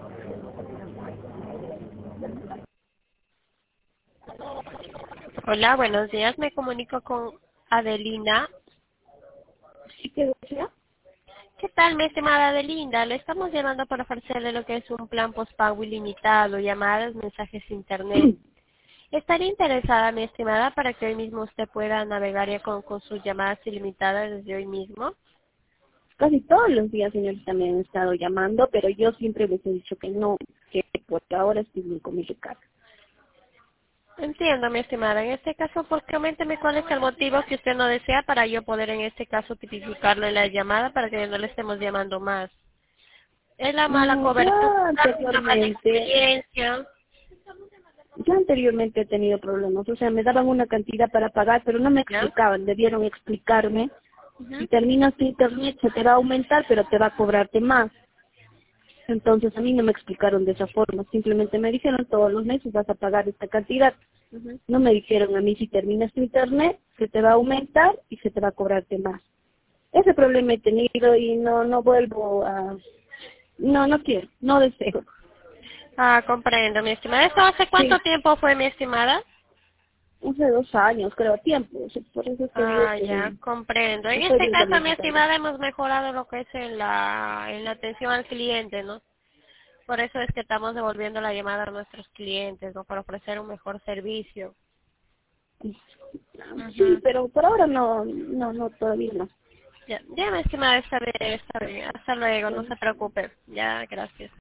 Hola, buenos días. Me comunico con Adelina. ¿Sí que desea? ¿Qué tal, mi estimada Adelinda? Le estamos llamando para ofrecerle lo que es un plan postpago ilimitado, llamadas, mensajes internet. ¿Estaría interesada, mi estimada, para que hoy mismo usted pueda navegar ya con sus llamadas ilimitadas desde hoy mismo? Casi todos los días, señorita, me han estado llamando, pero yo siempre les he dicho que no, que porque ahora estoy bien con mi recarga. Entiendo, mi estimada. En este caso, coménteme cuál es el motivo que usted no desea para yo poder en este caso tipificarle la llamada para que no le estemos llamando más. ¿Es la mala No, cobertura, una mala experiencia? yo anteriormente he tenido problemas, o sea, me daban una cantidad para pagar, pero no me ¿Ya? explicaban, debieron explicarme. Si Ujú. terminas tu internet se te va a aumentar, pero te va a cobrarte más. Entonces a mí no me explicaron de esa forma, simplemente me dijeron todos los meses vas a pagar esta cantidad. Ujú. No me dijeron a mí si terminas tu internet se te va a aumentar y se te va a cobrarte más. Ese problema he tenido y no vuelvo a... No quiero, no deseo. Ah, comprendo, mi estimada. ¿Esto hace cuánto Sí, tiempo fue, mi estimada? hace 2 años, creo, tiempo. O sea, por eso es que digo Ah, que ya, comprendo. En estoy este bien con caso, mi mi recarga. estimada, hemos mejorado lo que es en la atención al cliente, ¿no? Por eso es que estamos devolviendo la llamada a nuestros clientes, ¿no? Para ofrecer un mejor servicio. Sí, Ujú. pero por ahora no, todavía no. Ya, ya, mi estimada, está bien, está bien. Hasta luego, no se preocupe. Ya, gracias.